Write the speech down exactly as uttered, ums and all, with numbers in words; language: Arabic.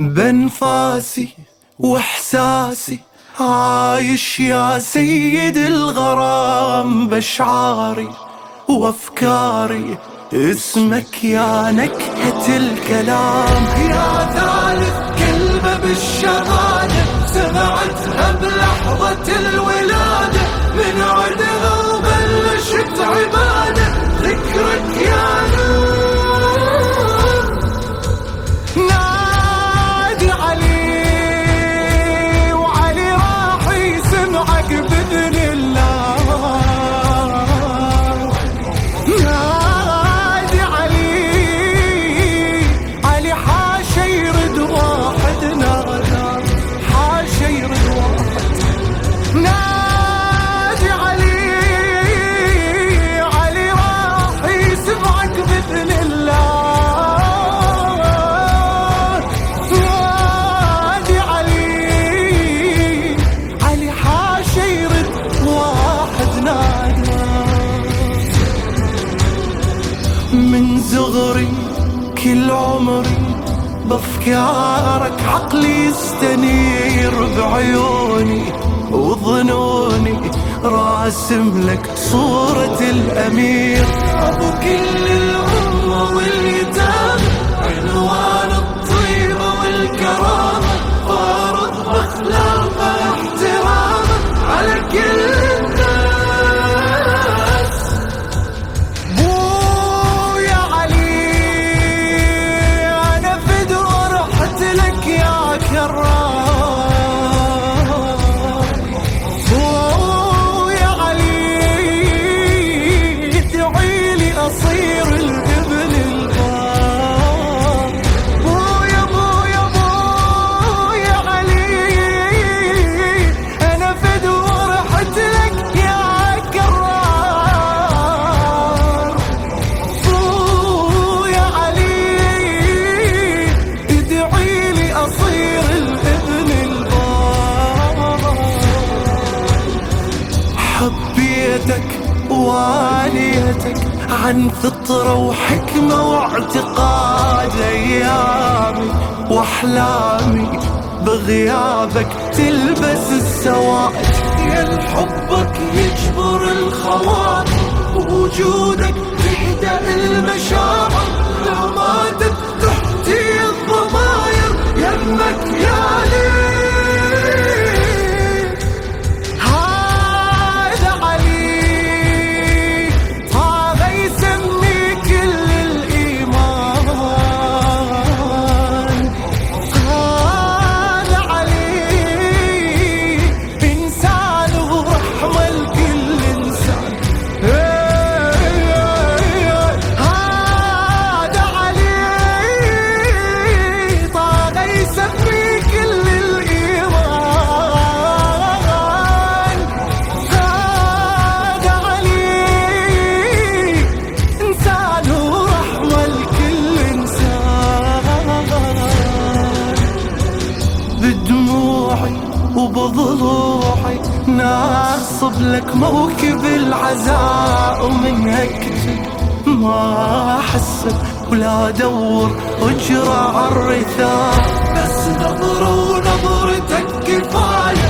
بانفاسي واحساسي عايش يا سيد الغرام، باشعاري وافكاري اسمك يا نكهة الكلام، يا ثالث كلمة بالشهادة سمعتها بلحظة الولادة، من عدها وبلشت عبادة ذكرك يا نور. نادي علي وعلي راح يسمعك بإذن الله، نادي علي علي حاشا يرد واحد، نادى حاشا يرد واحد، نادي علي علي راح يسمعك بإذن الله، نادي علي علي حاشا يرد واحد، نادى. من زغري كل عمري بافكارك عقلي يستنير، بعيوني وظنوني راسم لك صورة الأمير، أبو كل الأمة واليتامى، عنوان الطيبة والكرامة، فارض بأخلاقه احترامه على كل الناس. بويا علي أنا فد ورحت لك يا كرام، بويا علي ادعي لي أصير الابن البار، بويا بويا بويا علي أنا فد ورحت لك يا كرام، بويا علي ادعي لي أصير الابن البار. حبيتك واليتك عن فطرة وحكمة واعتقاد، أيامي وأحلامي بغيابك تلبس السواد، يا حبك يجبر الخواطر، ووجودك يهدأ المشاعر، لو ماتت تحتي الضماير يمك يا ليل. هذا علي طاغ يسمي كل الإيمان، هذا علي إنسان ورحمة لكل إنسان، هذا علي طاغ يسمي كل الإيمان، هذا علي إنسان ورحمة لكل إنسان. بدموعي وبضلوعي ناصب لك موكب العزاء، ومن هكتب ما أحسب ولا أدور أجرى عالرثاء، بس نظرة ونظرتك كفاية